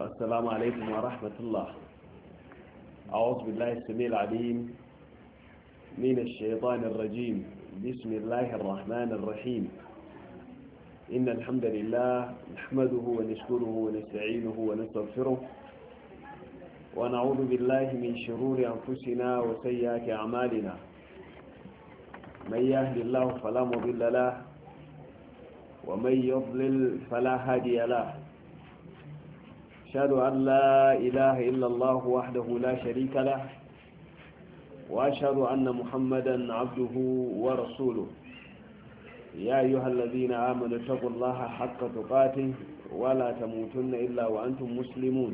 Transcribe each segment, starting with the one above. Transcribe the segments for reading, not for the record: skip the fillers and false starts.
السلام عليكم ورحمة الله. أعوذ بالله السميع العليم من الشيطان الرجيم. بسم الله الرحمن الرحيم. إن الحمد لله نحمده ونشكره ونستعينه ونستغفره ونعوذ بالله من شرور أنفسنا وسيئات أعمالنا. من يهد الله فلا مضل له ومن يضلل فلا هادي له. أشهد أن لا إله إلا الله وحده لا شريك له وأشهد أن محمدا عبده ورسوله. يا أيها الذين آمنوا اتقوا الله حق تقاته ولا تموتن إلا وأنتم مسلمون.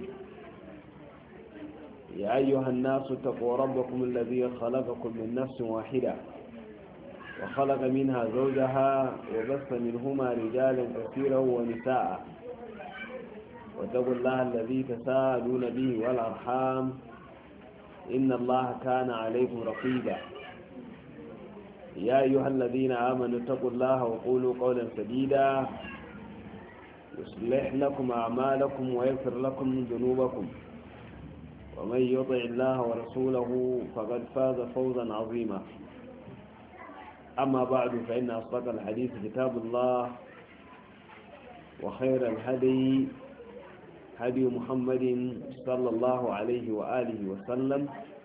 يا أيها الناس اتقوا ربكم الذي خلقكم من نفس واحدة وخلق منها زوجها وبث منهما رجالا كثيرا ونساء واتقوا الله الذي تساءلون به والأرحام إن الله كان عليكم رقيبا. يا أيها الذين آمنوا اتقوا الله وقولوا قولا سديدا يصلح لكم أعمالكم ويغفر لكم ذنوبكم ومن يطع الله ورسوله فقد فاز فوزا عظيما. أما بعد فإن أصدق الحديث كتاب الله وخير الهدي هدي محمد صلى الله عليه وآله وسلم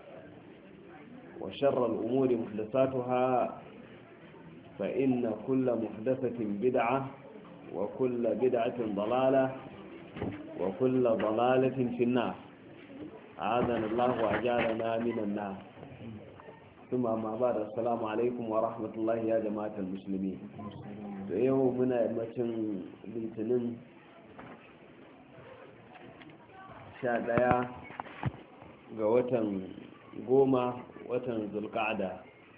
وشر الأمور محدثاتها فإن كل محدثة بدعة وكل بدعة ضلالة وكل ضلالة في النار. أعاذنا الله وأجارنا من النار. ثم ما بعد السلام عليكم ورحمة الله يا جماعة المسلمين. يومنا متن لتنم 11 ga watan 10 watan zulqa'da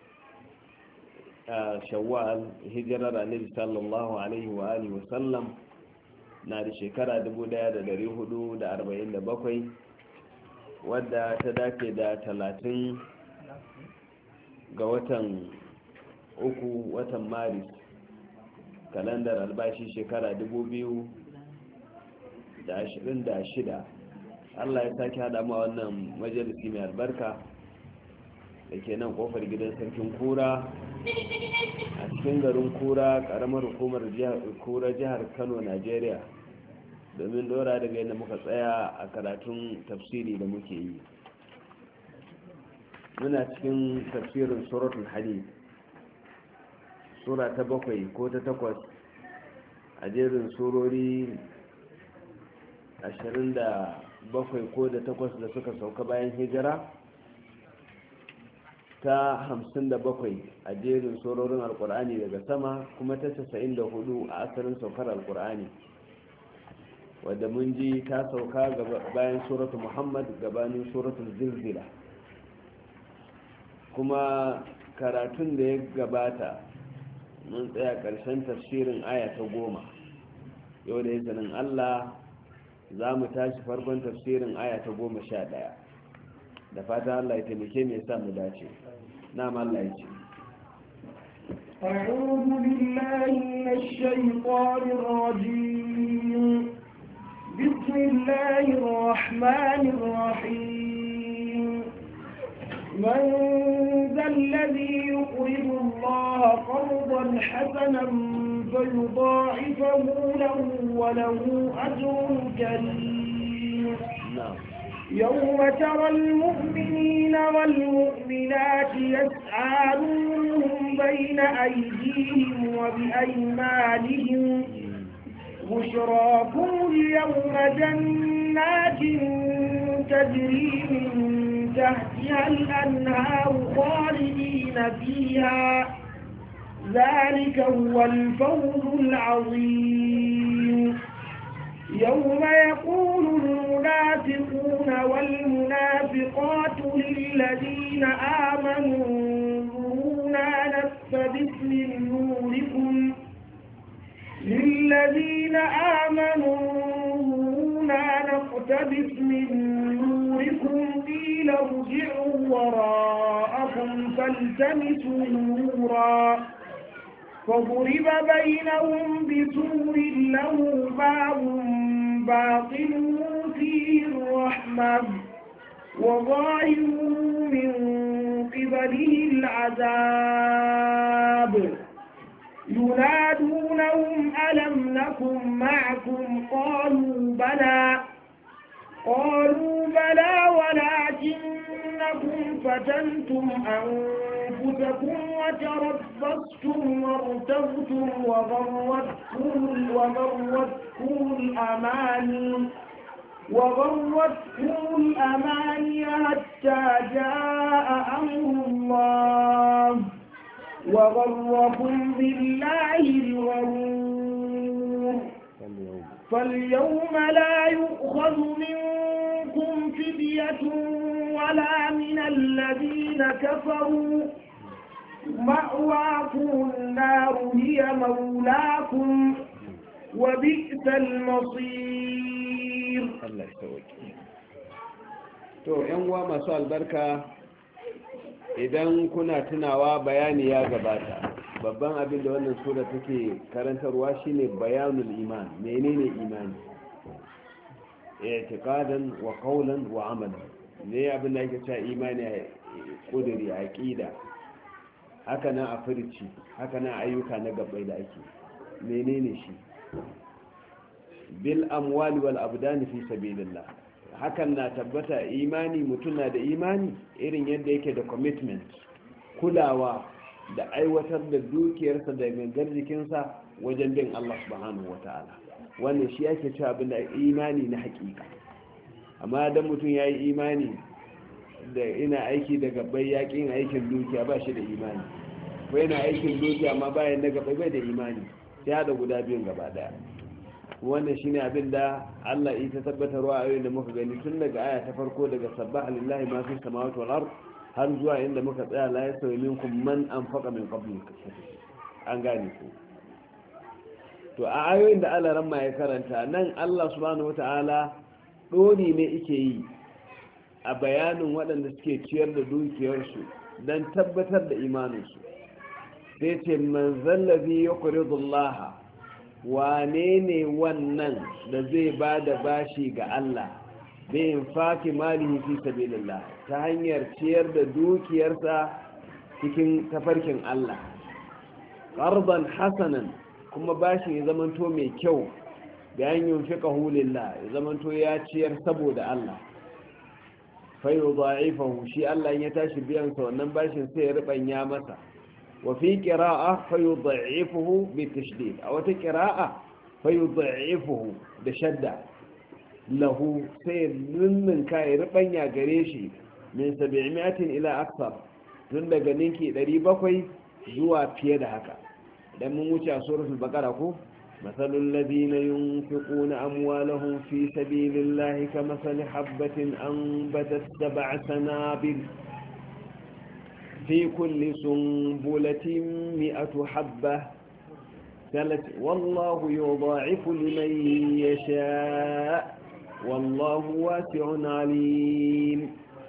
shawwal hijirar annabi sallallahu alaihi wa alihi wa sallam na da shekara 1447 wadda ta dace da 30 ga watan 3 watan maris kalandar albashi shekara 2026. Allah ya sake hada mu wannan majalisi mai albarka da ke nan kofar gidan sarkin kura a cikin garin kura karamar hukumar kura jihar Kano, Najeriya, domin dora daga yadda muka tsaya a karatun tafsiri da muke yi. Muna cikin tafsirin suratul hadid, sura ta 7 ko ta 8 a jerin surori 27 ko da 8 da suka sauka bayan hijira, ta 57 a jerin surorin alkur'ani daga sama, kuma ta 94 a asalin saukar alkur'ani, wadda mun ji ta sauka bayan suratul muhammad gabanin suratul zilzila. Kuma karatun da ya gabata mun tsaya ƙarshen tafsirin aya ta 10. Yau da izinin Allah za mu tashi farkon tafsirin aya ta 11. da fata Allah ya taimake mu ya sa mu dace. Na'am, Allah ya ce أعوذ بالله من الشيطان الرجيم. بسم الله الرحمن الرحيم. من ذا الذي يقرض الله قرضا حسنا فيضاعفه له وله أجر كريم. يوم ترى المؤمنين والمؤمنات يسعى نورهم بين أيديهم وبأيمانهم بشراكم اليوم جنات تجري من تحتها الأنهار خالدين فيها ذلك هو الفوز العظيم. يوم يقول المنافقون والمنافقات للذين آمنوا انظرونا نقتبس من نوركم قيل ارجعوا وراءكم فالتمسوا نورا فضرب بينهم بسور له باب باطنه فيه الرحمة وظاهر من قبله العذاب ينادونهم ألم نكن معكم قالوا بلى ولكنكم فتنتم أنفسكم وتربصتم وارتبتم وغرتكم الأماني حتى جاء أمر الله وغركم بالله الغرور فاليوم لا يؤخذ منكم فدية ولا من الذين كفروا مأواكم النار هي مولاكم وبئس المصير. الله يسويك. to yan uwa masu albarka, idan kuna tunawa bayani ya gabata, babban abin da wannan sura take karantarwa shine bayanul iman. menene imani? i'tiqadan wa qawlan wa amalan. ne abin da yake cewa imani kudiri aqida, haka nan a furci, haka nan ayyuka na gabbai da ake. menene shi? bil amwali wal abdani fi sabilillah. hakan na tabbata imani, mutum na da imani irin yadda yake da commitment, kulawa da aiwatar da dukiyarsa da gangar jikinsa wajen bin Allah subhanahu wata'ala. wannan shi yake cewa abin da imani na hakika. amma dan mutum ya yi imani da ina aiki da gabbai yakin aikin dukiya, ba shi da imani. ko yana aikin dukiya amma bayan da gabbai bai da imani. sai da guda biyun gaba daya. wannan shine abin da Allah ya ta tabbatarwa a yayin da muka gani tun daga aya ta farko daga sabbaha lillahi ma fi samawati wal ard har zuwa inda muka tsaya la yasawi minkum man anfaqa min qabli. an gane ku. to a ayoyin da Allah ramma ya karanta nan, Allah subhanahu wataala dori ne yake yi a bayanin waɗanda suke ciyar da dukiyarsu don tabbatar da imaninsu. sai ce man zallazi yuqridu Allah, wane ne wannan da zai ba da bashi ga Allah bai infaki malihi fi sabilillah, ta hanyar ciyar da dukiyarsa cikin tafarkin Allah, qardan hasanan, kuma bashin ya zamanto mai kyau, bayan yunfiqahu lillah, ya zamanto ya ciyar saboda Allah, fa yudha'ifahu, shi Allah ya tashi biyan sa wannan bashin sai ya rubanya masa. وفي قراءة فيضعفه بالتشديد، أو قراءة فيضعفه بشدة له سيد من كاي ربنيا قريشي من 700 إلى أكثر. تندق نينكي دريبكوي زوا بيد هكا. لما موشى سورة البقرة مثل الذين ينفقون أموالهم في سبيل الله كمثل حبة أنبتت 7 سنابل في كل سنبلة 100 حبة والله يضاعف لمن يشاء والله واسع عليم.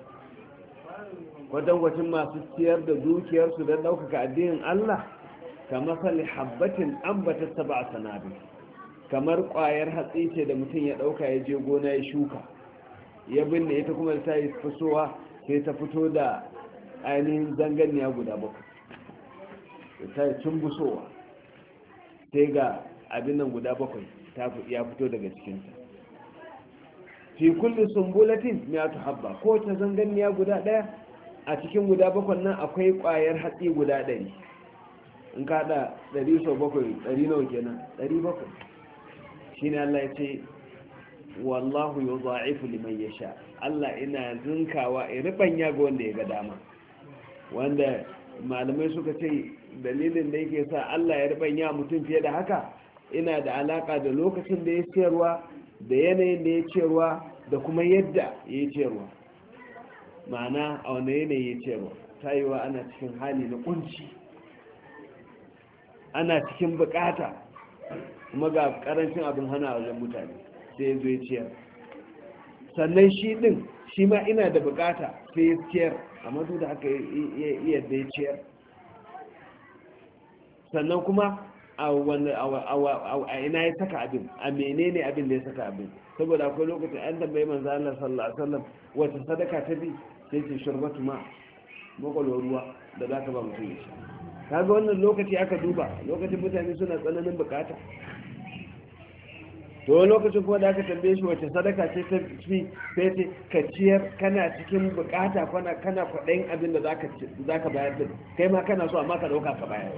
wadawacin masu ciyar da dukiyarsu don ɗaukaka addinin Allah kamar sali habbatin ambata 7 sanabi, kamar ƙwayar hatsi ce da mutum ya ɗauka ya je gona ya shuka, ya binne ita kuma ta yi fasowa sai ta fito da ainihin zanganiya guda 7, ta yi cumbusowa sai ga abin nan guda 7 ya fito daga cikinta. fi kulli sumbulatin 100 habba, ko ta zanganiya guda ɗaya a cikin guda 7 nan akwai ƙwayar hatsi guda 100. in ka haɗa 100 sau 7 100 nawa kenan? 700. shi ne Allah ya ce wallahu yudha'ifu liman yasha, Allah ina zinkawa ribanya ga wanda ya ga dama. wanda malamai suka ce dalilin da yake sa Allah ya ribanya mutum fiye da haka ina da alaka da lokacin da ya ciyarwa, da yanayin da ya ciyarwa, da kuma yadda ya ciyarwa. ma'ana a wani yanayi ya ciyarwa, ta yiwa ana cikin hali na kunci, ana cikin bukata, kuma ga karancin abin hana wajen mutane, sai ya zo ya ciyar. sannan shi din shi ma ina da bukata sai ya ciyar, amma duk da haka yadda ya ciyar. sannan kuma a ina ya saka abin, a menene abin da ya saka abin, saboda akwai lokacin an tambayi manzo Allah sallallahu alaihi wasallam wata sadaka ta bi sai ce shurbatu ma makwalwar ruwa da za ka ba mutum ya sha. kaga wannan lokaci aka duba lokacin mutane suna tsananin bukata, to wani lokacin kuma da aka tambaye shi wace sadaka ce ta fi sai ce ka ciyar kana cikin bukata kana kwaɗayin abin da za ka bayar din kai ma kana so amma ka ɗauka ka bayar.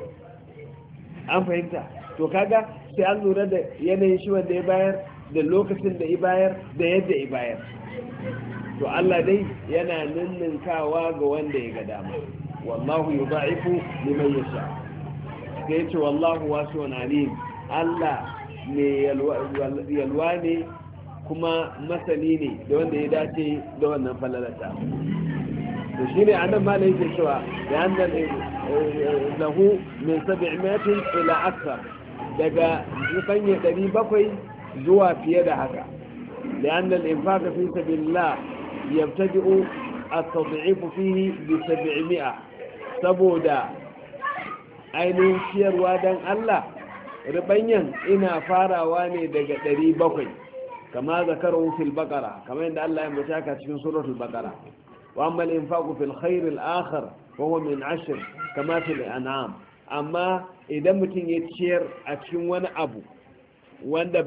An fahimta? To kaga sai an lura da yanayin shi wanda ya bayar da lokacin da ya bayar da yadda ya bayar. To Allah dai yana ninninkawa ga wanda ya ga dama, wallahu yudha'ifu liman yasha. sai ce wallahu wasi'un alim, Allah ne yalwa ne kuma masani ne da wanda ya dace da wannan falalata. to shine anan ma yake cewa da annal lahu min 700 ila akthar, daga zufanye 700 zuwa fiye da haka. da annal infaq fi sabilillah yabtadi'u at-tad'if fihi bi 700, saboda ainihin ciyarwa dan Allah ribanyan ina farawa ne daga 700 kama zakaru fil baqara, kamar yadda Allah ya ambata ka cikin suratul baqara. wa amma al-infaqu fil khair al-akhir fa huwa min 10 kama fil an'am. amma idan mutum ya ciyar a cikin wani abu wanda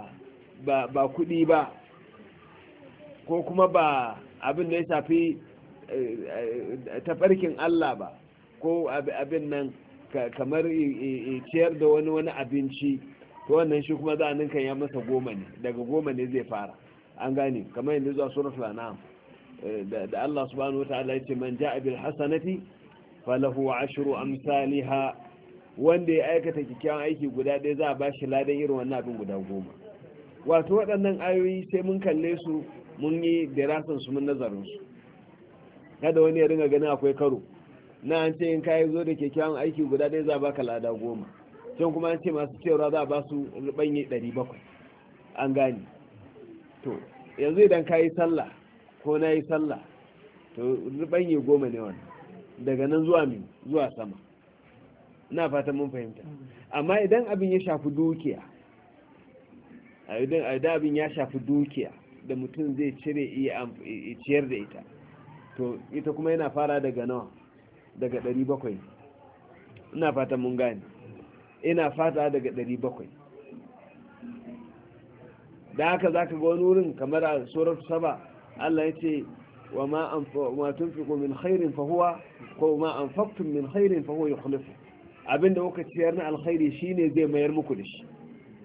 ba kudi ba, ko kuma ba abin da ya shafi tafarkin Allah ba, ko abin nan kamar ciyar da wani abinci, to wannan shi kuma za a ninka ya masa 10 ne, daga 10 ne zai fara. an gane kamar yadda zuwa suratul an'am da Allah subhanahu wataala yace man ja'a bil hasanati falahu 10 amsalha, wanda ya aikata kikkiawan aiki guda ɗaya za a bashi ladan irin wannan abin guda 10. wato waɗannan ayoyi sai mun kalle su, mun yi dirasan su, mun nazarin su, kada wani ya ringa ganin akwai karo. na an ce in kayi zo da kyakkyawan aiki guda ɗaya za a baka lada 10, can kuma an ce masu cewa za a ba su rubanye 700. an gani to yanzu idan kayi sallah ko na yi sallah, to rubanye 10 ne wannan, daga nan zuwa sama. ina fatan mun fahimta. amma idan abin ya shafi dukiya, idan abin ya shafi dukiya da mutum zai cire iya ciyar da ita, to ita kuma yana fara daga nawa, daga 700. ina fatan mun gane, ina fata daga 700. da haka zaka ga wani wurin kamar a suratu saba Allah ya ce wa ma tunfiqu min khairin fa huwa, ko ma anfaqtum min khairin fa huwa yukhlifu. abinda kuka ciyar na alkhairi shine zai mayar muku da shi.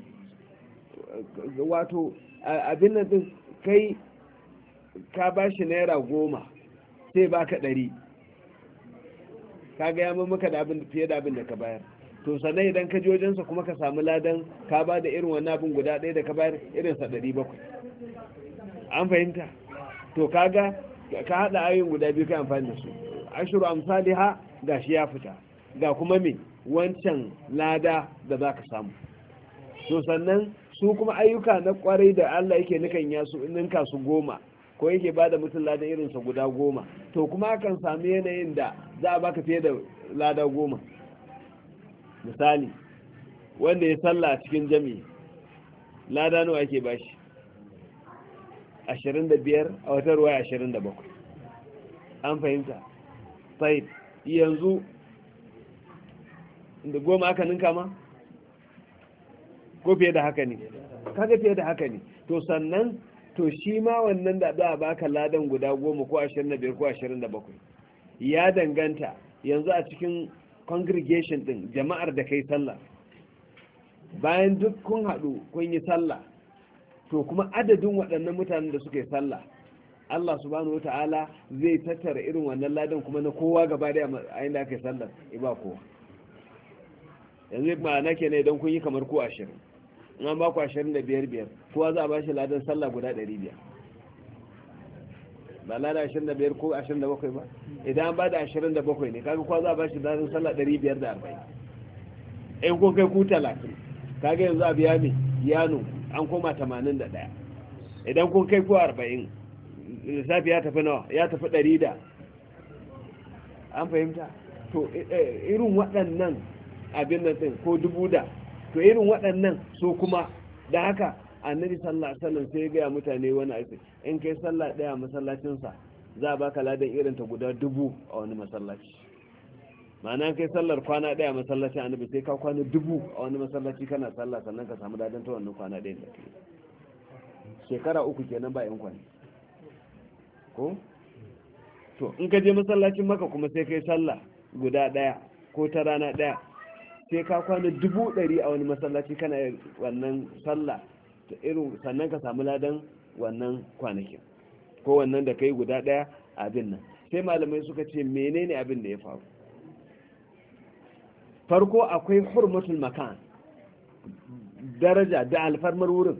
wato abin nan din kai ka bashi naira 10 sai baka 100, kaga ya maka da abin fiye da abin da ka bayar. to sannan idan ka ji wajensa kuma ka samu ladan ka ba da irin wannan abin guda ɗaya da ka bayar irinsa 700. an fahimta? to kaga ka haɗa ayoyin guda biyu kai amfani da su, ashru amsalha ga shi ya fita, ga kuma me wancan lada da za ka samu. to sannan su kuma ayyuka na kwarai da Allah yake ninka su 10, ko yake ba da mutum lada irinsa guda 10, to kuma akan sami yanayin da za a baka fiye da lada 10. misali wanda ya salla a cikin jami'i, lada nawa ake bashi? 25, a wata ruwa 27. an fahimta? sai yanzu da 10 aka ninka ma ko fiye da haka ne? kaga fiye da haka ne. to sannan to shi ma wannan da za a baka ladan guda 10 ko 25 ko 27 ya danganta yanzu a cikin congregation din, jama'ar da kai sallah, bayan duk kun haɗu kun yi sallah, to kuma adadin waɗannan mutanen da suka yi sallah, Allah subhanahu wata'ala zai tattara irin wannan ladan kuma na kowa gaba da a inda aka yi sallah ba kowa. yanzu ma'ana kenan idan kun yi kamar ko 20, in an ba ku 25 kowa za a ba shi ladan sallah guda 500, ba lada 25 ko 27 ba. idan an ba da 27 ne kaga kowa za a ba shi ladan sallah 540. in kun kai ku 30 kaga yanzu a biya mai yano an koma 81. idan kun kai ku 40 lissafi ya tafi nawa, ya tafi 100. an fahimta? to irin waɗannan abin nan din ko 1000, to irin waɗannan so kuma da haka annabi sallallahu alaihi wasallam sai ya ga mutane wani aiki in kai sallah daya a masallacin sa za a baka ladan irin ta guda 1000 a wani masallaci. ma'ana kai sallar kwana daya a masallacin annabi sai ka kwana 1000 a wani masallaci kana sallah sannan ka samu ladan ta wannan kwana daya da kai. Shekara 3 kenan ba yan kwani ko to in ka je masallacin maka kuma sai kai sallah guda daya ko ta rana daya sai ka kwana 100 a wani masallaci kana wannan sallah ta irin sannan ka samu ladan wannan kwanakin ko wannan da kai guda daya abin nan. sai malamai suka ce menene abin da ya faru. Farko akwai hurmatul makan, daraja da alfarmar wurin.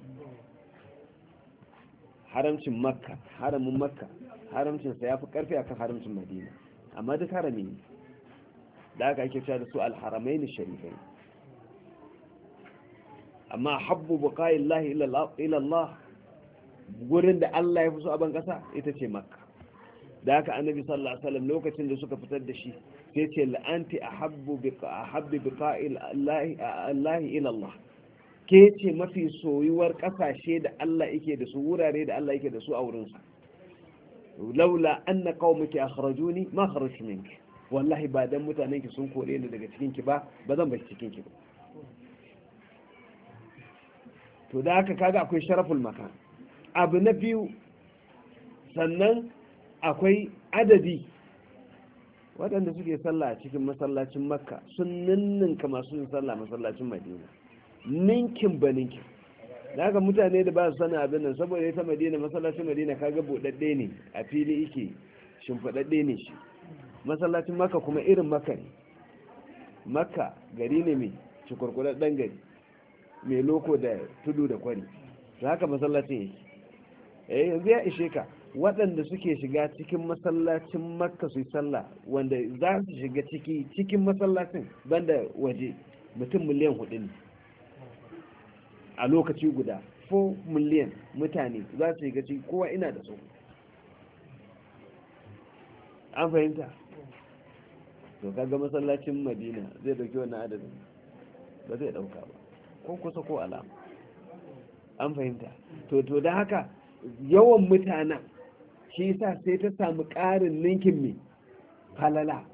Haramcin makka, haramin makka, haramcinsa ya fi karfi akan haramcin madina, amma duk harami ne da aka ake cewa da su alharamai ne sharifai. amma habbu buqa'illahi ila Allah, gurin da Allah ya fi so a ban kasa ita ce makka. da haka annabi sallallahu alaihi wasallam lokacin da suka fitar da shi sai ce la'anti ahabbu biqa'illahi ila Allah, ke ce mafi soyuwar kasashe da Allah yake da su, wurare da Allah yake da su a wurinsa. laula anna qaumaki akhrajuni ma kharajtu minki, wallahi ba dan mutanen ki sun kore ni daga cikin ki ba zan bar cikin ki ba. to da haka kaga akwai sharaful makan. abu na biyu sannan akwai adadi waɗanda suke sallah a cikin masallacin makka sun ninninka masu yin sallah masallacin madina ninkin ba ninkin. da haka mutane da ba su sana abin nan saboda ita madina masallacin madina kaga buɗaɗɗe ne a fili ike shimfiɗaɗɗe ne shi. masallacin makka kuma irin makka ne. makka gari ne mai cikurkurɗaɗɗen gari mai loko da tudu da kwari. da haka masallacin yake yanzu ya ishe ka waɗanda suke shiga cikin masallacin makka su yi sallah wanda za su shiga cikin masallacin banda waje mutum miliyan 4 ne a lokaci guda. 4 miliyan mutane za su shiga ciki, kowa ina da su. an fahimta? to kaga masallacin madina zai dauki wannan adadin ba zai dauka ba ko kusa ko alama. an fahimta? to da haka yawan mutanen shi yasa sai ta samu ƙarin ninkin mai falala.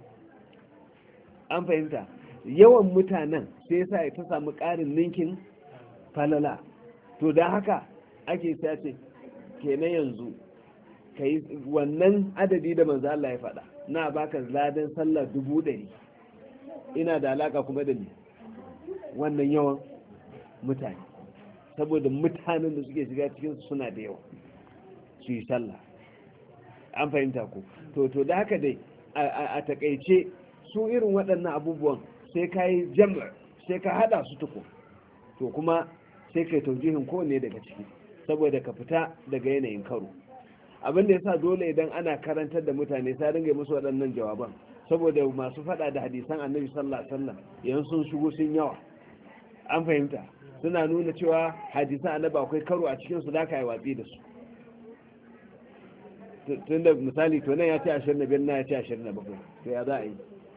an fahimta? yawan mutanen sai yasa ta samu ƙarin ninkin falala. to da haka ake sace kenan yanzu kai wannan adadi da manzo Allah ya faɗa na baka ladan sallah 100 ina da alaka kuma da ni wannan yawan mutane, saboda mutanen da suke shiga cikin suna da yawa su yi sallah. an fahimta ko? to da haka dai a takaice su irin waɗannan abubuwan sai ka yi jam'a, sai ka hada su tuku, to kuma sai ka yi taujihin kowanne daga ciki saboda ka fita daga yanayin karo. abin da ya sa dole idan ana karantar da mutane sai dinga musu waɗannan jawaban, saboda masu faɗa da hadisan annabi sallallahu alaihi wasallam yanzu sun shigo sun yawa. an fahimta? suna nuna cewa hadisan annabi akwai karo a cikin su da ka yi watsi da su. tun da misali to nan ya ce 25 na ya ce 27 to ya za a yi?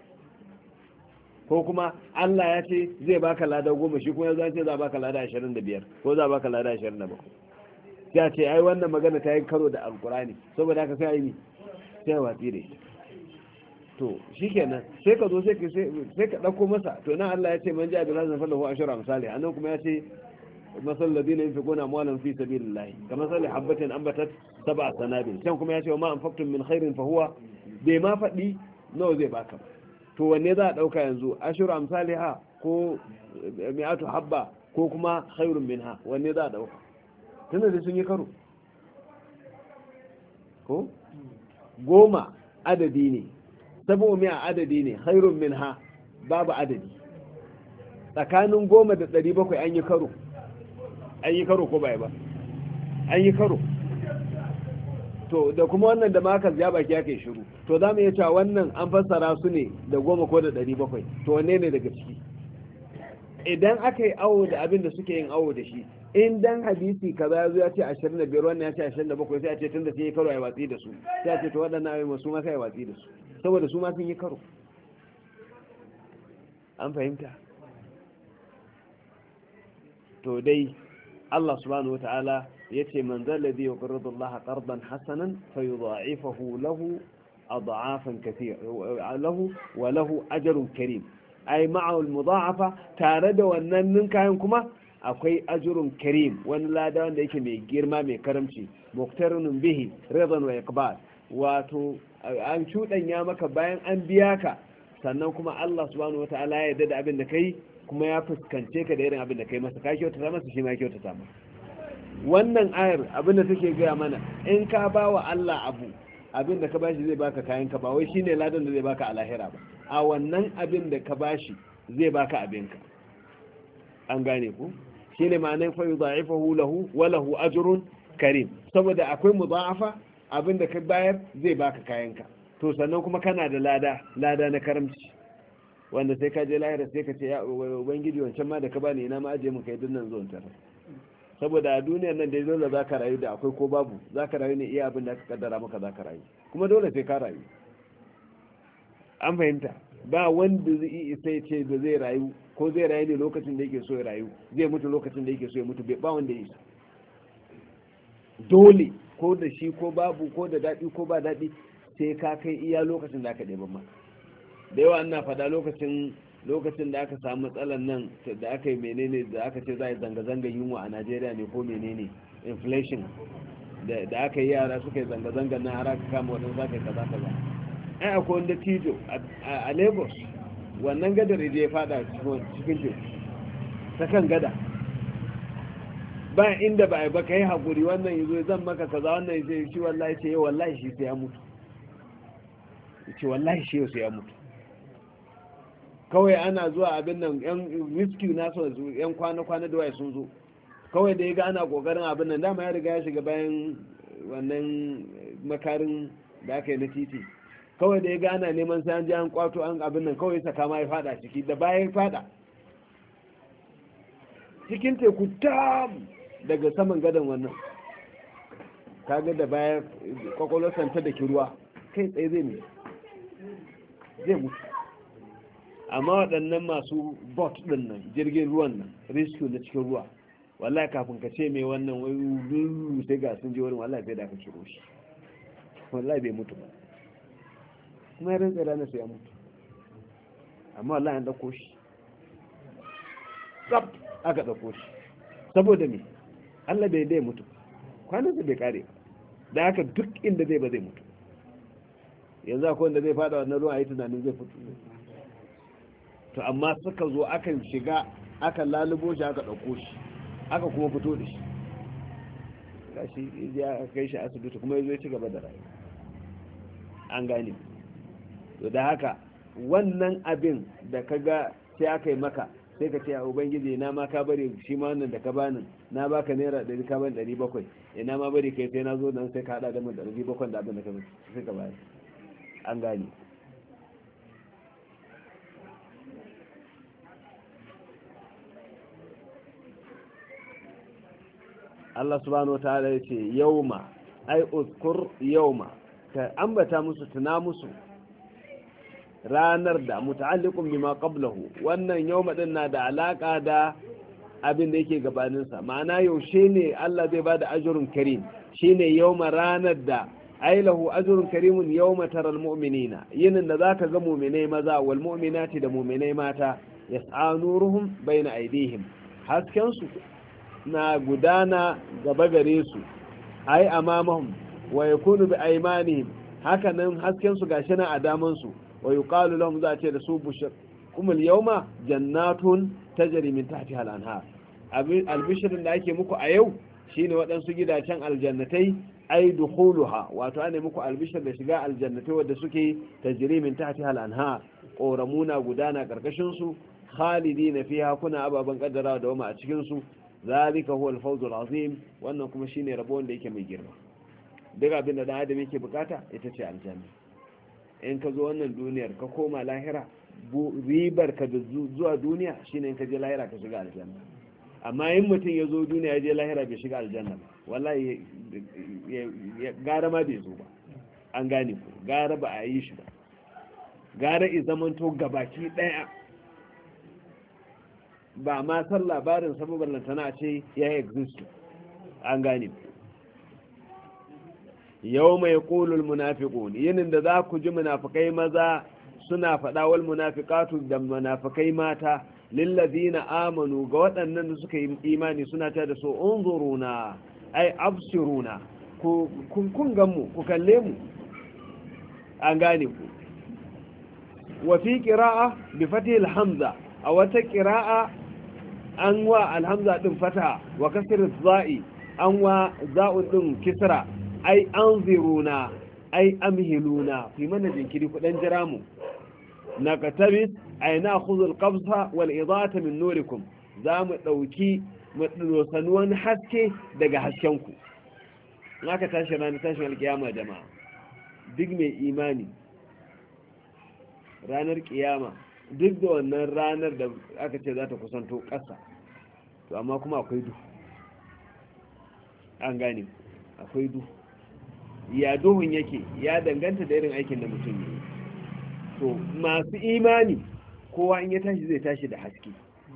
ko kuma Allah ya ce zai baka lada 10 shi kuma ya ce za baka lada 25 ko za baka lada 27 ya ce ai wannan magana ta yi karo da alkurani saboda haka sai a yi sai a watsi da shi. to shikenan sai ka zo sai ka dauko masa. to nan Allah ya ce man ja'a bi razan falahu ashra misali anan kuma ya ce masal ladina yunfiquna amwalan fi sabilillahi kama sali habatin ambatat sab'a sanabil. can kuma ya ce ma anfaqtum min khairin fa huwa bai ma faɗi nawa zai baka. to wanne za a dauka yanzu, ashru amsalha ko mi'atu habba ko kuma khairun minha? wanne za a dauka? tunda da sun yi karo ko 10 adadi ne, 700 adadi ne, khairun minha babu adadi. tsakanin 10 da 700 an yi karo. an yi karo ko bai ba? an yi karo. to da kuma wannan da maka ya baki ya kai shiru, to za mu iya cewa wannan an fassara su ne da 10 ko da 700, to wanne ne daga ciki? idan aka yi awo da abin da suke yin awo da shi, in dan hadisi kaza ya zo ya ce 25 wannan ya ce 27 sai a ce tun da sun yi karo a yi watsi da su, sai a ce to waɗannan ayoyi su ma sai a yi watsi da su saboda su ma sun yi karo. an fahimta? to dai Allah subhanahu wata'ala yace man zal ladhi yuqridu Allah qardan hasanan fayudha'ifahu lahu adha'afan kathira lahu wa lahu ajrun karim ai ma'a al-mudha'afa tare da wannan ninkayen kuma akwai ajrun karim wani lada wanda yake mai girma mai karamci muqtarinun bihi ridan wa iqbal wato an cudanya maka bayan an biya ka sannan kuma Allah subhanahu wata'ala ya yarda da abin da kai kuma ya fuskance ka da irin abin da kai masa ka kyautata masa shi ma kyautata masa wannan ayar abin da take gaya mana in ka ba wa Allah abu abin da ka bashi zai baka kayan ka ba wai shine ladan da zai baka a lahira ba a wannan abin da ka bashi zai baka abin ka an gane ku shine ma'anar fa yudha'ifahu lahu wa lahu ajrun karim saboda akwai mudha'afa abin da ka bayar zai baka kayan ka to sannan kuma kana da lada na karamci wanda sai ka je lahira sai ka ce ya ubangiji wancan ma da ka bani ina ma aje mun kai dinnan zuwan tare saboda a duniyar nan dai dole za ka rayu da akwai ko babu za ka rayu ne iya abin da aka kaddara maka za ka rayu kuma dole sai ka rayu an fahimta ba wanda zai sai ce da zai rayu ko zai rayu ne lokacin da yake so ya rayu zai mutu lokacin da yake so ya mutu ba wanda ya isa dole ko da shi ko babu ko da daɗi ko ba daɗi sai ka kai iya lokacin da aka ɗeban maka da yawa ana faɗa lokacin da aka samu matsalan nan da aka yi menene da aka ce za a yi zanga-zanga yunwa a najeriya ne ko menene inflation da aka yi yara suka yi zanga-zanga na har aka kama waɗanda za ka yi kaza kaza ai akwai wanda tijo a lagos wannan gadar ya fada cikin teku ta kan gada ba inda ba a yi ba ka yi haƙuri wannan yi zo zan maka kaza wannan yi zai shi wallahi ce wallahi shi sai ya mutu ce wallahi shi sai ya mutu kawai ana zuwa abin nan yan rescue nasu yan kwana da waye sun zo kawai da ya ga ana kokarin abin nan dama ya riga ya shiga bayan wannan makarin da aka yi na titi kawai da ya ga ana neman sai an ji an kwato an abin nan kawai saka ma ya fada ciki da bayan fada cikin teku tam daga saman gadon wannan kaga da baya kwakwalwar santa da ruwa kai tsaye zai mutu amma waɗannan masu bot ɗin nan jirgin ruwan nan rescue na cikin ruwa wallahi kafin ka ce mai wannan wai sai ga sun je wurin wallahi sai da aka ciro shi wallahi bai mutu ba kuma ya rinsa ranar sai ya mutu amma wallahi an ɗauko shi tsab aka ɗauko shi saboda me Allah bai dai mutu kwanansa bai kare da haka duk inda zai ba zai mutu yanzu akwai wanda zai fada wannan ruwa a yi tunanin zai fito to amma suka zo akan shiga aka lalubo shi aka ɗauko shi aka kuma fito da shi gashi ya kai shi asibiti kuma ya zo ya ci gaba da rayuwa an gane to da haka wannan abin da ka ga sai aka yi maka sai ka ce a ubangiji na ma ka bari shi ma wannan da ka bani na baka naira 100 ka bani 700 ina ma bari kai sai na zo nan sai ka hada da mun 700 da abin da ka sai ka bayar an gane Allah subhanahu wataala yace yauma ai uzkur yauma ka ambata musu tuna musu ranar da muta'alliqun bima qablahu wannan yauma din na da alaka da abin da yake gabanin sa ma'ana yaushe ne Allah zai bada ajrun karim shine yauma ranar da ailahu ajrun karimun yauma taral mu'minina yinin da zaka ga mu'minai maza wal mu'minati da mu'minai mata yas'a nuruhum baina aydihim hasken su na gudana gaba gare su ai amamahum wa yakunu bi aymanihim haka nan hasken su gashi na adaman su wa yuqalu lahum za ce da su bushir kumul yawma jannatun tajri min tahtiha al-anhar albishirin da ake muku a yau shine waɗansu gidajen aljannatai ai dukhuluha wato ana muku albishir da shiga aljannatai wadda suke tajri min tahtiha al-anhar qoramuna gudana karkashin su khalidina fiha kuna ababan kaddara da wama a cikin su zalika huwa al-fawz al-azim wannan kuma shine rabo wanda yake mai girma duk abin da dan adam yake bukata ita ce aljanna in ka zo wannan duniyar ka koma lahira ribar ka da zuwa duniya shine in ka je lahira ka shiga aljanna amma in mutum ya zo duniya ya je lahira bai shiga aljanna ba wallahi gara ma bai zo ba an gane ku gara ba a yi shi ba gara i zamanto gabaki daya ba ma san labarin sababin lantana ce ya exist an gane yau mai ƙulul munafiqun yinin da za ku ji munafikai maza suna faɗa wal munafiqatu da munafikai mata lillazina amanu ga waɗannan da suka yi imani suna ta da so unzuruna ai absiruna kun gan mu ku kalle mu an gane ku wa fi qira'a bi fathi hamza a wata qira'a an wa alhamza din fata wa kasr za'i an wa za'u din kisra ai anziruna ai amhiluna fi mana jinkiri kudan jira mu naqtabis ay na'khudhu al-qabsa wal idata min nurikum za mu dauki mu dosani wani haske daga haskenku naka tashi ranar tashin alkiyama jama'a duk mai imani ranar kiyama duk da wannan ranar da aka ce za ta kusanto ƙasa to amma kuma akwai duhu an gane akwai duhu ya duhun yake ya danganta da irin aikin da mutum ne to masu imani kowa in ya tashi zai tashi da haske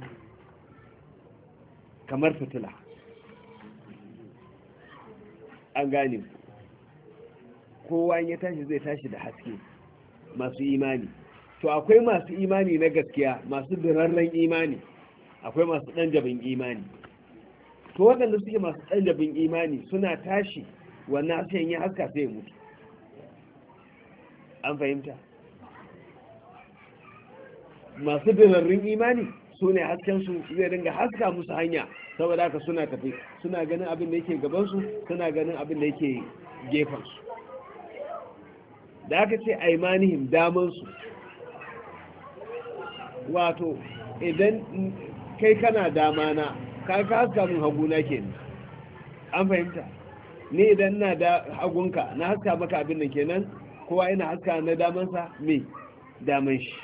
kamar fitila an gane kowa in ya tashi zai tashi da haske masu imani to akwai masu imani na gaskiya masu durarren imani akwai masu ɗanjabin imani to waɗanda suke masu ɗanjabin imani suna tashi wannan hasken ya haska sai mutu an fahimta masu durarren imani su ne haskensu zai dinga haska musu hanya saboda haka suna tafi suna ganin abin da yake gabansu suna ganin abin da yake gefensu da aka ce aimanihim damansu wato idan kai kana damana ka haska min haguna ke an fahimta ni idan na da hagunka na haska maka abin nan kenan kowa yana haska na damansa mai daman shi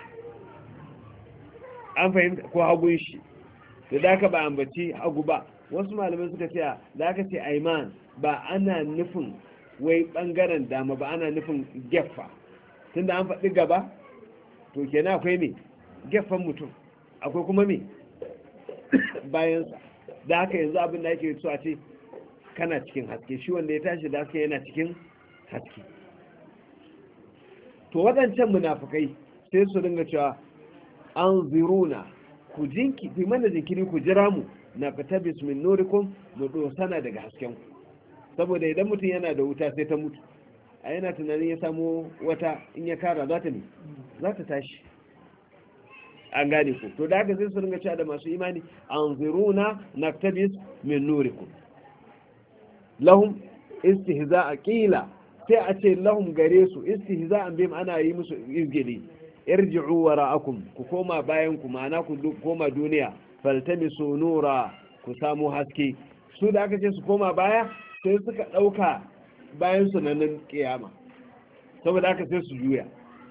an fahimta ko hagun shi da aka ba ambaci hagu ba wasu malamai suka ce da aka ce aiman ba ana nufin wai bangaren dama ba ana nufin geffa tunda an faɗi gaba to kenan akwai me geffan mutum akwai kuma me bayansa da haka yanzu abin da ake so a ce kana cikin haske shi wanda ya tashi da haske yana cikin haske to waɗancan munafukai sai su dinga cewa an ziruna ku mana jinkiri ku jira mu na fita bismin nurikum mu dosana daga hasken ku saboda idan mutum yana da wuta sai ta mutu a yana tunanin ya samu wata in ya kara za ta tashi an gane ku to da haka sai su ringa cewa da masu imani an ziruna naktabis min nurikum lahum istihza'a qila sai a ce lahum gare su istihza'an bim ana yi musu izgili irji'u wara'akum ku koma bayan ku ma'ana ku koma duniya faltamisu nura ku samu haske su da aka ce su koma baya sai suka dauka bayan su nan kiyama saboda aka sai su juya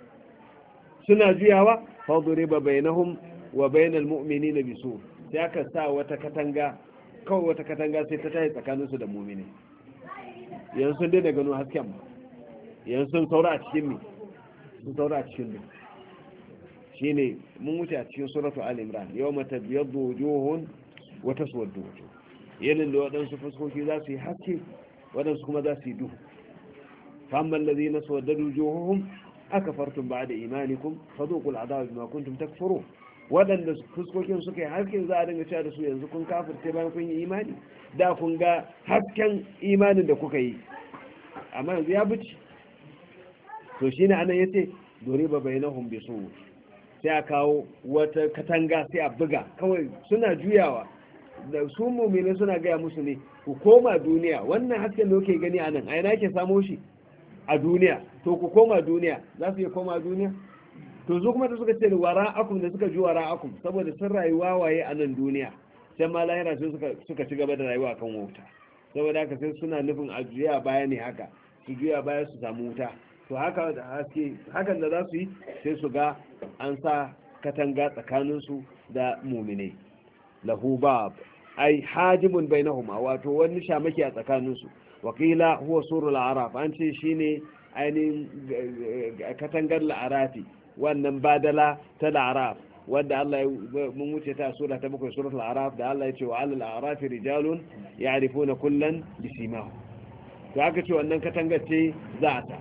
suna juyawa fadriba bainahum wa bainal mu'minina bisu sai aka sa wata katanga kawai wata katanga sai ta tayi tsakaninsu da mu'mini yanzu sun daina gano hasken ba yanzu sun saura a cikin mi sun saura a cikin mi shine mun wuce a cikin suratu al-imran yawma tabyaddu wujuhun wa taswaddu wujuh yanin da wadansu fuskoki za su yi haske wadansu kuma za su yi duhu famma alladhina sawaddadu wujuhuhum akafartum ba'da imanikum fadhuqul adhab bima kuntum takfurun wadanda fuskokin suka yi haske za a dinga cewa da su yanzu kun kafirce bayan kun yi imani da kun ga hasken imanin da kuka yi amma yanzu ya buci to shine anan yace duriba bainahum bisu sai a kawo wata katanga sai a buga kawai suna juyawa da su mumini suna gaya musu ne ku koma duniya wannan hasken da kuke gani anan a ina ke samo shi a duniya to ku koma duniya za su iya koma duniya to su kuma da suka ce wara akum da suka ji wara akum saboda sun rayuwa waye a nan duniya sai ma lahira sai suka ci gaba da rayuwa kan wuta saboda haka sai suna nufin a juya baya ne haka su juya baya su samu wuta to haka da haske hakan da za su yi sai su ga an sa katanga tsakaninsu da mumine lahu bab ai hajibun bainahuma wato wani shamaki a tsakaninsu wakila huwa surul araf an ce shine ainihin katangar la'arafi wannan badala ta la'araf wadda Allah mun wuce ta sura ta 7 suratul a'raf da Allah ya ce wa 'alal a'rafi rijalun ya'rifuna kullan bisimahum to aka ce wannan katangar ce za a ta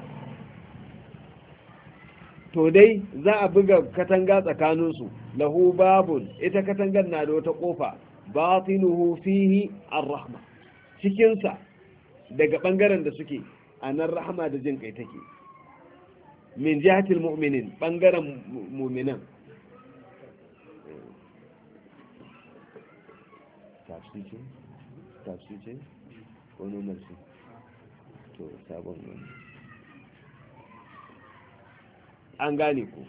to dai za a buga katanga tsakaninsu lahu babun ita katangar na da wata kofa batinuhu fihi ar-rahma cikinsa daga bangaren da suke a nan rahama da jin kai take min jihatil mu'minin bangaren mu'minan tafsi ce ko nomar ce to sabon wani an gane ku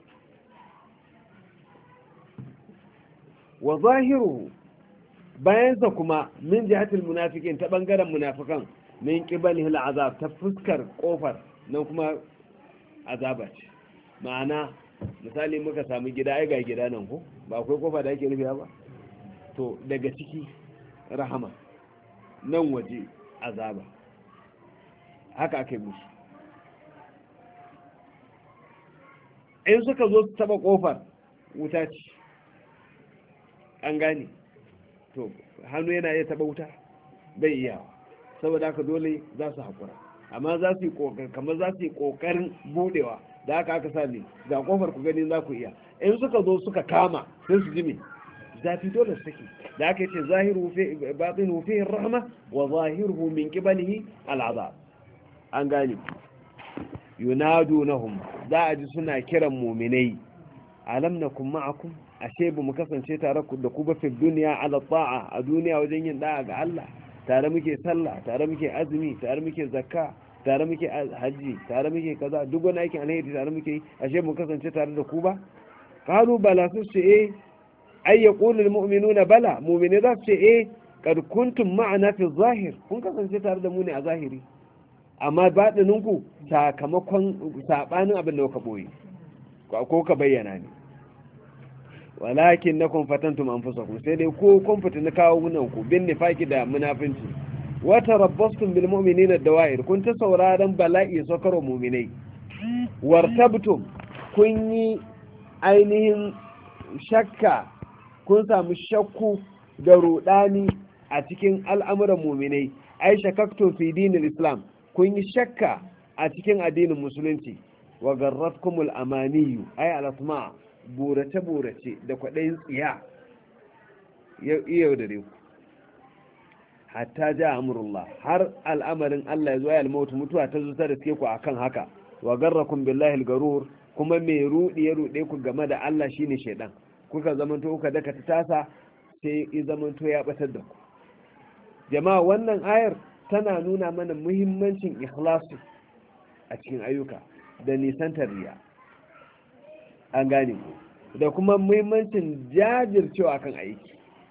wa zahiru bayansa kuma min jihatil munafiqin ta bangaren munafikan min qibalihi al'azab ta fuskar kofar nan kuma azaba ce ma'ana misali muka samu gida ai ga gida nan ko ba akwai kofa da ake rufe ba to daga ciki rahama nan waje azaba haka ake musu in suka zo su taba kofar wuta ce an gane to hannu yana iya taba wuta bai iya saboda haka dole za su haƙura amma za su yi ƙoƙar kamar za su yi ƙoƙarin buɗewa da haka aka sa ne ga kofar ku gani za ku iya in suka zo suka kama sai su jimi zafi dole su saki da aka ce zahiru fi batinu fi rahma wa zahiruhu min qibalihi al'azab an gane yunadunahum za a ji suna kiran mu'minai alam nakum ma'akum ashe bu mu kasance tare da ku ba fi duniya ala ta'a a duniya wajen yin da'a ga Allah tare muke sallah tare muke azumi tare muke zakka tare muke haji tare muke kaza duk wani aikin alheri tare muke ashe mu kasance tare da ku ba qalu bala su ce ay yaqulu almu'minuna bala mu'mini za su ce kad kuntum ma'ana fi zahir kun kasance tare da mu ne a zahiri amma baɗinin ku sakamakon sabanin abin da kuka boye ko ka bayyana ne walakin nakum fatantum anfusakum sai dai ko kun fitina kawo munan ku bin nifaki da munafinci wa tarabbastum bil mu'minina dawair kun ta sauraron bala'i sakaro mu'minai wartabtum kun yi ainihin shakka kun samu shakku da rudani a cikin al'amuran mu'minai ai shakaktum fi dinil islam kun yi shakka a cikin addinin musulunci wa garratkumul amaniyu ai al-asma' burace-burace da kwaɗayin tsiya yau da reku hatta ja amurullah har al'amarin Allah ya zo ya almautu mutuwa ta zuta da ku akan haka wa garrakum billahi garur kuma mai rudi ya rude ku game da Allah shine shedan kuka zamanto kuka daka ta tasa sai ya zamanto ya batar da ku jama'a wannan ayar tana nuna mana muhimmancin ikhlasi a cikin ayyuka da nisantar riya an gane da kuma muhimmancin jajircewa kan aiki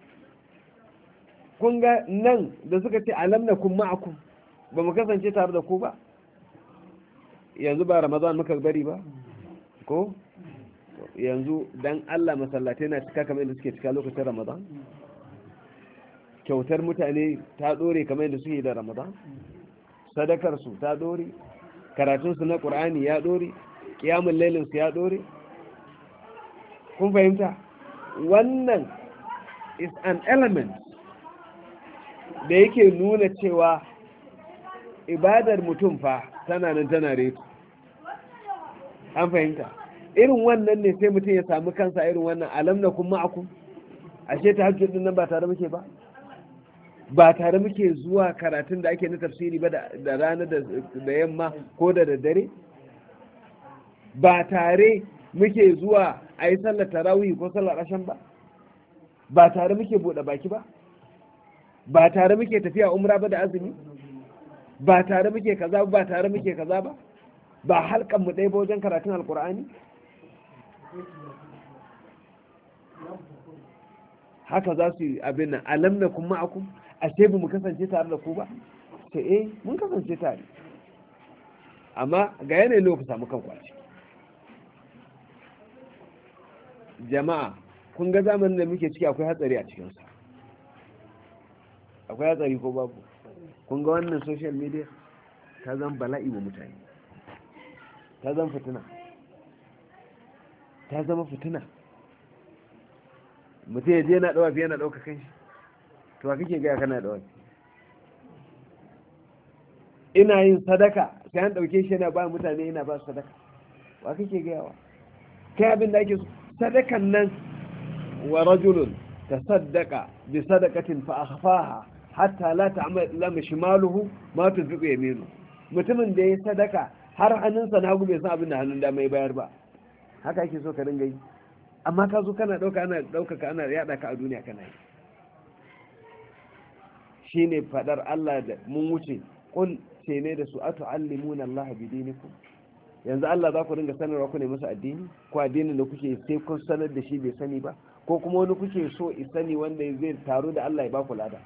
kun ga nan da suka ce alam na kun ma'akum ba mu kasance tare da ku ba yanzu ba ramadan muka bari ba ko yanzu dan Allah masallatai na cika kamar yadda suke cika lokacin ramadan kyautar mutane ta dore kamar yadda suke da ramadan sadakar su ta dore karatunsu na qur'ani ya dore qiyamul lailin su ya dore kun fahimta wannan is an element da yake nuna cewa ibadar mutum fa tana nan tana reto an fahimta irin wannan ne sai mutum ya samu kansa irin wannan alam na kun ma'akum ashe ta hajjud din nan ba tare muke ba tare muke zuwa karatun da ake na tafsiri ba da rana da yamma ko da daddare ba tare muke zuwa a yi sallar tarawih ko sallar ashan ba tare muke buɗe baki ba tare muke tafiya umra ba da azumi ba tare muke kaza ba tare muke kaza ba halkan mu ɗaya ba wajen karatun alkur'ani haka za su yi abin nan alam na kuma akum ashe ba mu kasance tare da ku ba sai mun kasance tare amma ga yanayin lokaci samu kan kwaci jama'a kun ga zamanin da muke ciki akwai hatsari a cikinsa akwai hatsari ko babu kun ga wannan social media ta zan bala'i wa mutane ta zan fitina ta zama fitina mutum ya je na dawafi yana dauka kanshi to wa kake gaya kana dawafi? ina yin sadaka sai an dauke shi yana ba mutane, yana ba sadaka, wa kake gaya wa? kai abin da ake sadakan nan, wa rajulun tasaddaqa bi sadaqatin fa akhfaha hatta la ta'lam shimaluhu ma tunfiqu yaminu. mutumin da ya sadaka har hannunsa na hagu bai san abin da hannun dama ya bayar ba. haka ake so ka dinga yi, amma ka zo kana dauka, ana dauka ka, ana yada ka a duniya kana yi. shine fadar Allah da mun wuce, qul ce ne da su atu'allimuna Allah bidinikum. yanzu Allah za ku dinga sanarwa ku ne musu addini, ko addinin da kuke sai kun sanar da shi bai sani ba, ko kuma wani kuke so isani wanda zai taru da Allah ya ba ku lada.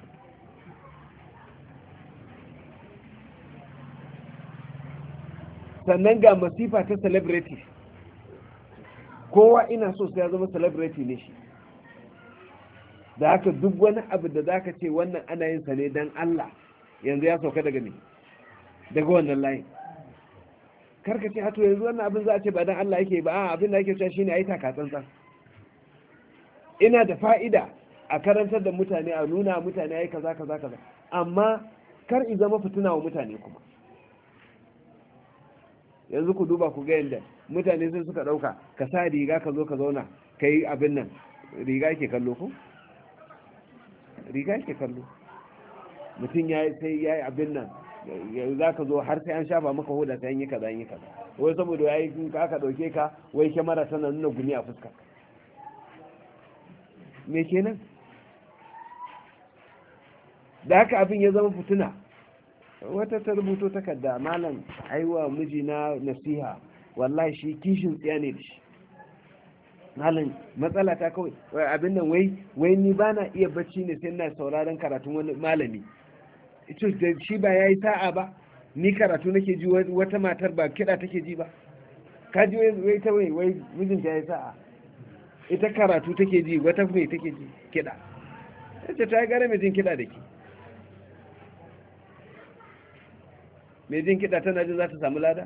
sannan ga masifa ta celebrity, kowa ina so sai ya zama celebrity ne shi. da haka duk wani abu da zaka ce wannan ana yin sa ne dan Allah, yanzu ya sauka daga ne, daga wannan layin. karka ce hato yanzu wannan abin za a ce ba dan Allah yake ba, a abin da yake cewa shine ayi taka tsantsan. ina da fa'ida a karantar da mutane, a nuna mutane ayi kaza kaza kaza, amma kar i zama fitina wa mutane kuma. yanzu ku duba ku ga yanda mutane sun suka dauka ka sa riga ka zo ka zauna kai abin nan, riga ke kallo ko riga ke kallo. mutum ya sai yayi abin nan, za ka zo har sai an shafa maka hoda sai an yi kaza an yi kaza, wai saboda yayi ka aka dauke ka wai kyamara tana nuna gumi a fuska. me kenan? da haka abin ya zama fitina. wata ta rubuto takarda, malam aiwa mijina nasiha, wallahi shi kishin tsiya ne da shi. malam matsala ta kawai abin nan, wai ni ba na iya bacci ne sai na sauraron karatun wani malami. shi ba ya yi sa'a ba, ni karatu nake ji, wata matar ba kiɗa take ji ba. ka ji wai ta wai mijinta ya yi sa'a, ita karatu take ji, wata mai take ji kiɗa. yace ta gare mai jin kiɗa da ke. mai jin kiɗa tana jin za ta samu lada?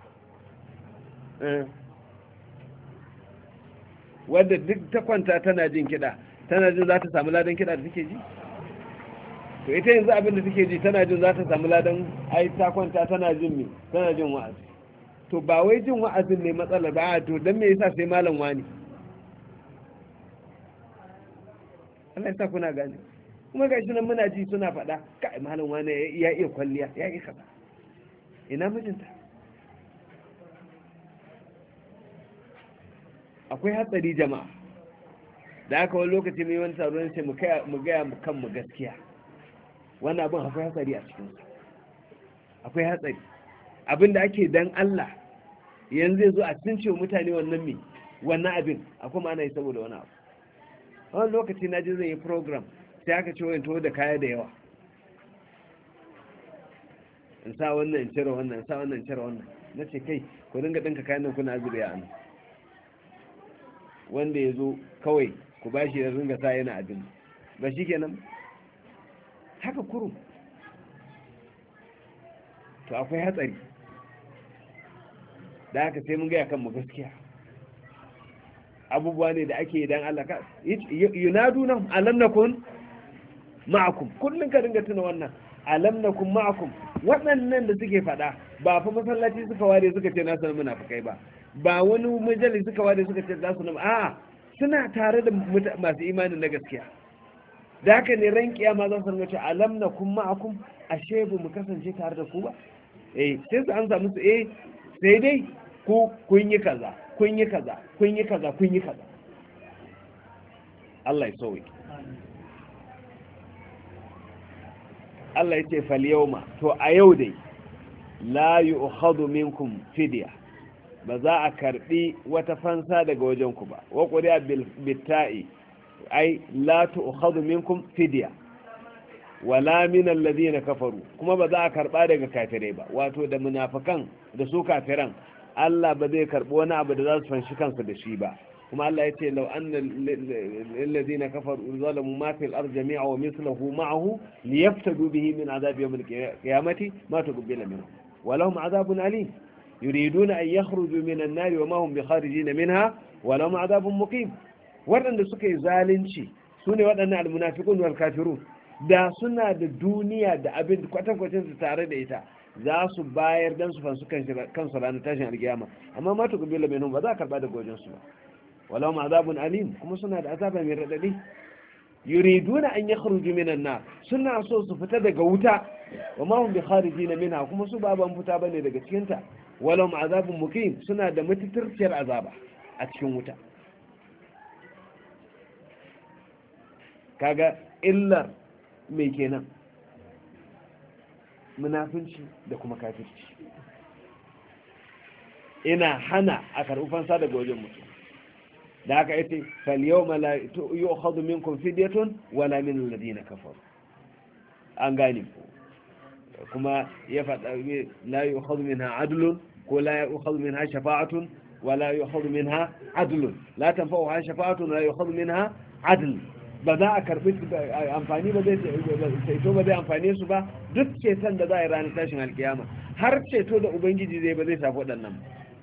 wadda duk ta kwanta tana jin kiɗa, tana jin za ta samu ladan kiɗa da take ji? to ita yanzu abin da take ji tana jin za ta samu ladan, ai ta kwanta tana jin me, tana jin wa'azi. to ba wai jin wa'azin ne matsala ba, to dan me yasa sai malam wani? Allah ya sa kuna gane. kuma ga shi nan muna ji suna faɗa, kai malam wani ya iya kwalliya, ya iya kaza. ina mijinta? akwai hatsari jama'a. da aka wani lokaci mai wani taron sai mu gaya kanmu gaskiya, wannan abin akwai hatsari a cikinsa, akwai hatsari. abin da ake dan Allah yanzu zai zo a cince mutane wannan abin, akwai ma ana yi saboda wani abu. wani lokaci na ji zai yi program, sai aka ce wani to da kaya da yawa, in sa wannan in cire wannan, in sa wannan in cire wannan. na ce kai ku dinga ɗinka kayan nan kuna azuriya a nan, wanda ya zo kawai ku ba shi da ringa sa yana abin, ba shi kenan haka kurum. to akwai hatsari. da haka sai mun gaya kanmu gaskiya. abubuwa ne da ake idan Allah ka yunaduna alam nakun ma'akum, kullun ka dinga tuna wannan, alam nakun ma'akum. waɗannan da suke faɗa ba fa masallaci suka ware suka ce nasu munafikai ba, ba wani majalis suka ware suka ce nasu na, a suna tare da masu imani na gaskiya. da haka ne ran kiyama za su ce alam nakun ma'akum, ashe ba mu kasance tare da ku ba? sai su amsa musu sai dai ku kun yi kaza, kun yi kaza, kun yi kaza, kun yi kaza. Allah ya sauke. Allah ya ce fal yawma, to a yau dai la yu'khadhu minkum fidya, ba za a karbi wata fansa daga wajen ku ba. wa quriya bil bitta'i, ai la tu'khadhu minkum fidya wala min alladhina kafaru, kuma ba za a karba daga kafirai ba, wato da munafikan da su kafiran Allah ba zai karbi wani abu da za su fanshi kansu da shi ba. kuma Allah ya ce law anna alladhina kafaru zalamu ma fil ardi jami'a wa mithluhu ma'ahu liyaftadu bihi min adhab yawm al-qiyamati ma tuqbila minhum wa lahum adhabun alim yuriduna an yakhruju min an-nar wa ma hum bikharijin minha wa lahum adhabun muqim. waɗanda suka yi zalunci su ne waɗannan almunafiqun wal kafirun da suna da duniya da abin kwatankwacin su tare da ita za su bayar dan su fansu kansu ranar tashin alkiyama amma ma tuqbilu minhum ba za ka karba da gojin su ba walau azabun alim kuma suna da azaba mai radadi yuriduna an yakhruju minan nar suna so su fita daga wuta wa ma hum bi kharijina minha kuma su ba ban fita bane daga cikin ta walau azabun muqim suna da mutitirciyar azaba a cikin wuta kaga illar mai kenan munafinci da kuma kafirci ina hana a karɓi fansa daga wajen mutum da aka yace fal yawma la yu'khadhu minkum fidyatun wala min alladhina kafaru an gane kuma ya faɗa la yu'khadhu minha adlun ko la yu'khadhu minha shafa'atun wala yu'khadhu minha adlun la tanfa'uha shafa'atun wala yu'khadhu minha adl ba za a karbi amfani ba zai ceto ba zai amfane su ba duk ceton da za a yi ranar tashin alkiyama har ceto da ubangiji zai ba zai shafi waɗannan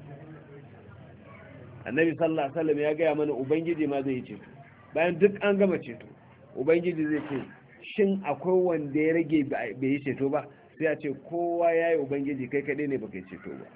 annabi sallallahu alaihi wasallam ya gaya mana ubangiji ma zai yi ceto bayan duk an gama ceto ubangiji zai ce shin akwai wanda ya rage bai yi ceto ba sai a ce kowa ya yi ubangiji kai kaɗai ne baka yi ceto ba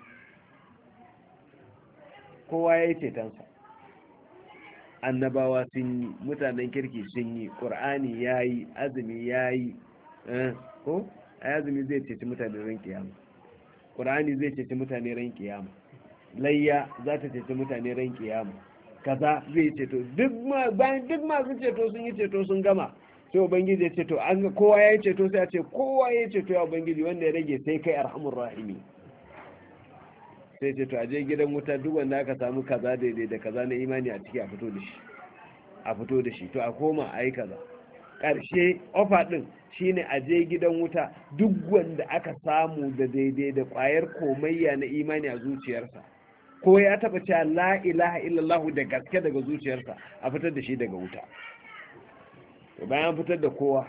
kowa ya yi cetonsa annabawa sun yi mutanen kirki sun yi ƙur'ani ya yi azumi ya yi ko azumi zai ceci mutane ran kiyama ƙur'ani zai ceci mutane ran kiyama layya za ta ceci mutane ran kiyama kaza zai ceto bayan duk masu ceto sun yi ceto sun gama sai ubangiji ya ceto an kowa ya yi ceto sai a ce kowa ya yi ceto ya ubangiji wanda ya rage sai kai arhamur rahimi sai ce to aje gidan wuta duk wanda aka samu kaza daidai da kaza na imani a ciki a fito da shi to a koma a yi kaza ƙarshe ofa ɗin shine aje gidan wuta duk wanda aka samu da daidai da ƙwayar komayya na imani a zuciyarsa ko ya taɓa cewa la ilaha illallah da gaske daga zuciyarsa a fitar da shi daga wuta to bayan fitar da kowa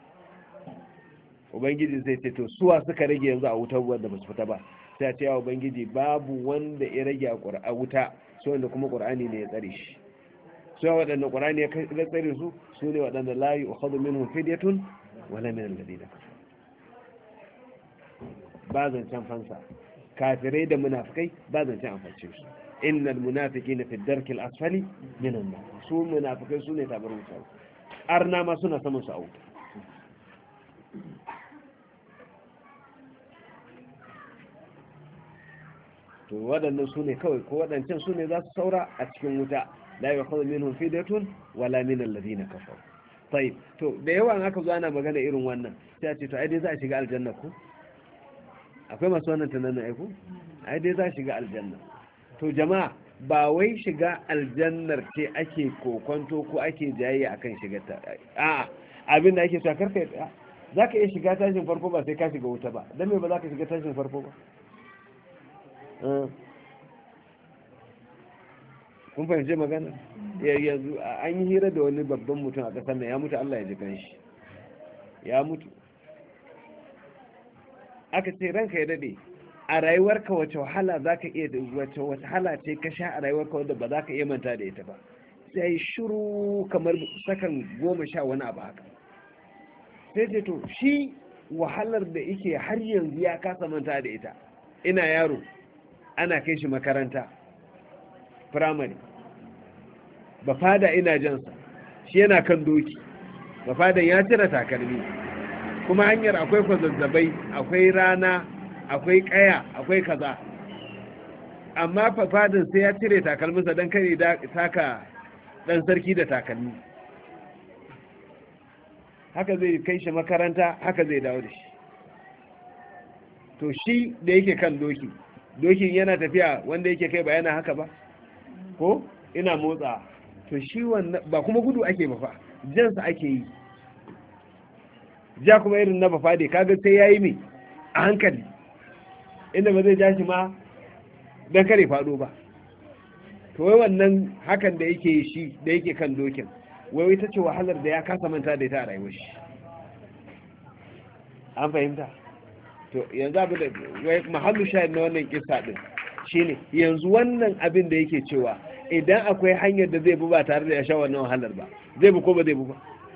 ubangiji zai ce to suwa suka rage yanzu a wutar wanda ba su fita ba sai a ce ya ubangiji babu wanda ya rage a wuta sai wanda kuma qur'ani ne ya tsare shi sai waɗanda qur'ani ya tsare su su ne waɗanda la yu'khadhu minhum fidyatun wala min alladhina kafaru ba zancen fansa kafirai da munafikai ba zancen amfance su innal munafiqina fi ad-darki al-asfali min an-nar su munafikai su ne tabar wuta arna ma suna saman su a wuta to waɗannan su ne kawai ko waɗancan su ne za su saura a cikin wuta la yu'khadhu minhum fidyatun wala min alladhina kafaru tayyib to da yawa an aka zo ana magana irin wannan sai a ce to ai dai za a shiga aljanna ko akwai masu wannan tunanin ai ko ai dai za a shiga aljanna to jama'a ba wai shiga aljannar ce ake kokonto ko ake jayayya akan shigar ta a'a abin da ake so karka za ka iya shiga tashin farko ba sai ka shiga wuta ba dan me ba za ka shiga tashin farko ba kun fahimci magana yanzu an yi hira da wani babban mutum a ƙasar nan ya mutu Allah ya ji kanshi ya mutu aka ce ranka ya dade a rayuwarka wace wahala za ka iya wace wahala ce ka sha a rayuwarka wadda ba za ka iya manta da ita ba sai shiru kamar sakan 10 wani abu haka sai ce to shi wahalar da yake har yanzu ya kasa manta da ita ina yaro ana kai shi makaranta firamare ba fada ina jansa shi yana kan doki ba fadan ya cire takalmi kuma hanyar akwai kwazazzabai akwai rana akwai kaya akwai kaza amma fadan sai ya cire takalminsa don kare da taka dan sarki da takalmi haka zai kai shi makaranta haka zai dawo da shi to shi da yake kan dokin yana tafiya wanda yake kai ba yana haka ba ko ina motsa to shi wannan ba kuma gudu ake ba fa jansa ake yi ja kuma irin na bafa dai kaga sai yayi me a hankali inda ba zai ja shi ma dan kare fado ba to wai wannan hakan da yake yi shi da yake kan dokin wai ita ce wahalar da ya kasa manta da ita a rayuwar shi an fahimta to yanzu abu da wai mahallu shahid na wannan kissa din shine yanzu wannan abin da yake cewa idan akwai hanyar da zai bi ba tare da ya sha wannan wahalar ba zai bi ko ba zai bi ba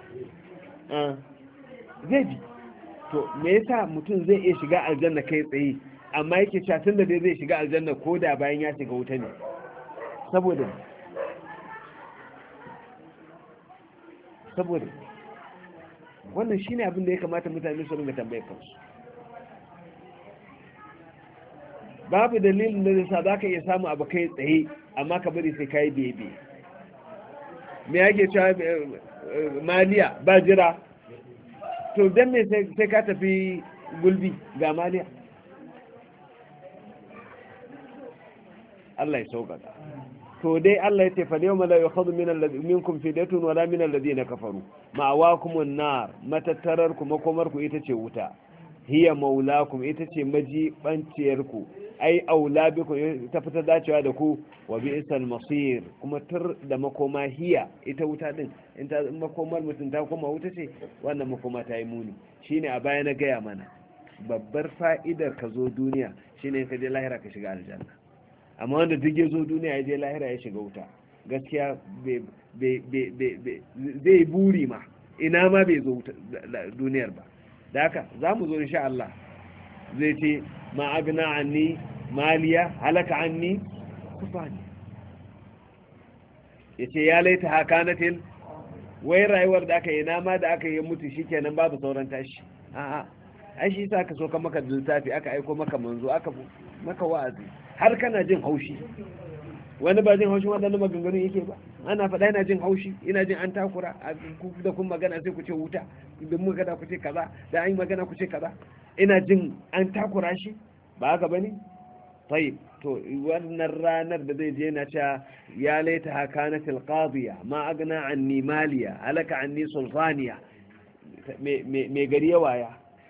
zai bi. to me yasa mutum zai iya shiga aljanna kai tsaye amma yake cewa tun da dai zai shiga aljanna ko da bayan ya shiga wuta ne? saboda wannan shine abin da ya kamata mutane su ringa tambayar kansu. babu dalilin da zai sa za ka iya samu abu kai tsaye amma ka bari sai ka yi bebe. me yake cewa maliya ba jira? to don me sai ka tafi gulbi ga maliya? Allah ya sauƙaƙa. to dai Allah ya ce fa yawma la yukhadhu minkum fidyatun wala min alladhina kafaru ma'awakum an-nar, matattararku makomarku ita ce wuta, hiya maulakum ita ce majibanciyarku, ai aula bikum ta fita dacewa da ku, wa bi'sal masir kuma tur da makoma hiya ita wuta din in ta makomar mutum ta koma wuta ce wannan makoma ta yi muni. shine a baya na gaya mana babbar fa'idar ka zo duniya shine ka je lahira ka shiga aljanna. amma wanda duk ya zo duniya ya je lahira ya shiga wuta gaskiya zai buri ma ina ma bai zo duniyar ba. da haka za mu zo insha Allah zai ce ma agna anni maliya halaka anni kufani, ya ce ya laita hakanatil, wai rayuwar da aka yi nama da aka yi mutu shikenan babu sauran tashi. a'a ai shi sa ka so ka maka littafi aka aiko maka manzo aka maka wa'azi har kana jin haushi. wani ba jin haushin waɗannan maganganun yake ba, ana faɗa yana jin haushi, ina jin an takura da kun magana sai ku ce wuta, da mun magana ku ce kaza, da an yi magana ku ce kaza, ina jin an takura shi ba haka bane. tayyib to wannan ranar da zai je na cewa ya laita hakanatil qadiya ma agna anni maliya halaka anni sultaniya, me gari ya waya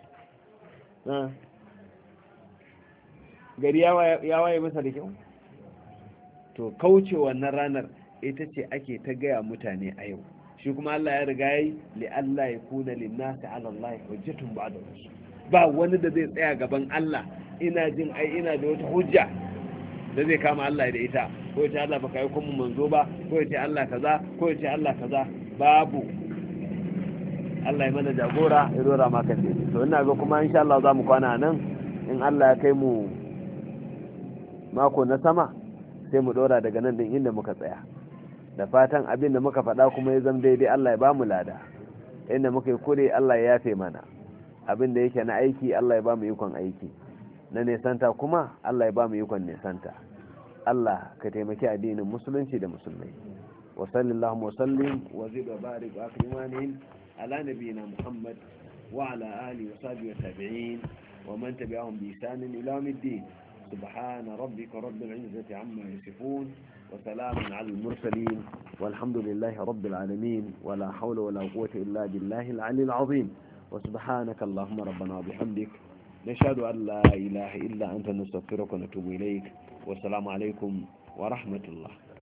gari ya waye masa da kyau. to kauce wannan ranar ita ce ake ta gaya mutane a yau. shi kuma Allah ya riga yi li Allah ya kuna linnasi ala Allah hujjatun ba'da rusul, ba wani da zai tsaya gaban Allah ina jin ai ina da wata hujja da zai kama Allah da ita, ko ya ce Allah baka yi kuma manzo ba, ko ya ce Allah kaza, ko ya ce Allah kaza, babu. Allah ya mana jagora ya dora maka ce. to ina ga kuma insha Allah za mu kwana nan, in Allah ya kai mu mako na sama sai mu dora daga nan din inda muka tsaya. da fatan abin da muka faɗa kuma ya zama daidai Allah ya ba mu lada, inda muka yi kure Allah ya yafe mana, abin da yake na aiki Allah ya ba mu ikon aiki, na nesanta kuma Allah ya ba mu ikon nesanta. Allah ka taimaki addinin musulunci da musulmai. wa sallallahu wa sallim wa zid wa barik wa akrimanin ala nabiyina Muhammad wa ala alihi wa sahbihi wa tabi'in wa man tabi'ahum bi ihsan ila yawmiddin. سبحان ربك رب العزة عما يصفون وسلام على المرسلين والحمد لله رب العالمين ولا حول ولا قوة إلا بالله العلي العظيم. وسبحانك اللهم ربنا وبحمدك نشهد أن لا إله إلا أنت نستغفرك ونتوب إليك. والسلام عليكم ورحمة الله.